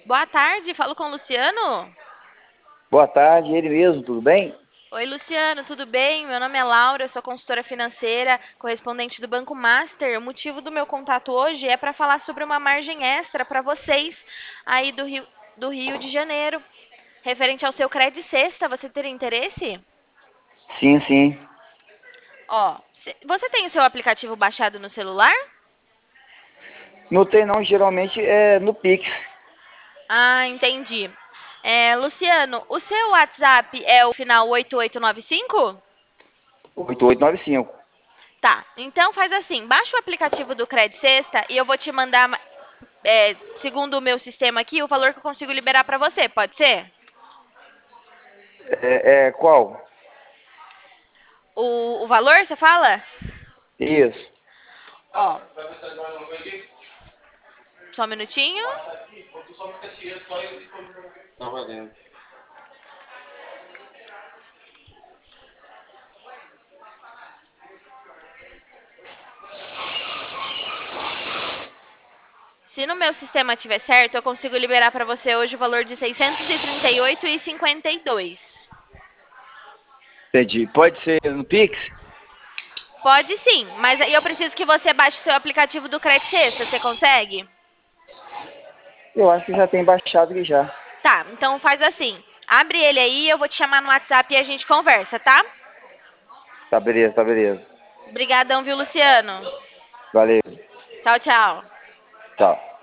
Boa tarde, falo com o Luciano. Boa tarde, ele mesmo, tudo bem? Oi, Luciano, tudo bem? Meu nome é Laura, eu sou consultora financeira, correspondente do Banco Master. O motivo do meu contato hoje é para falar sobre uma margem extra para vocês aí do Rio de Janeiro, referente ao seu Cred Sexta. Você teria interesse? Sim, sim. Ó, você tem o seu aplicativo baixado no celular? Não tem não, geralmente é no Pix. Ah, entendi. Luciano, o seu WhatsApp é o final 8895? 8895. Tá, então faz assim, baixa o aplicativo do Cred Sexta e eu vou te mandar, segundo o meu sistema aqui, o valor que eu consigo liberar para você, pode ser? Qual? O valor, você fala? Isso. Ó, só um minutinho. Se no meu sistema estiver certo, eu consigo liberar para você hoje o valor de 638,52. Entendi. Pode ser no Pix? Pode sim, mas aí eu preciso que você baixe o seu aplicativo do Cred Sexta, você consegue? Eu acho que já tem baixado aqui já. Tá, então faz assim. Abre ele aí, eu vou te chamar no WhatsApp e a gente conversa, tá? Tá beleza, tá beleza. Obrigadão, viu, Luciano? Valeu. Tchau, tchau. Tchau.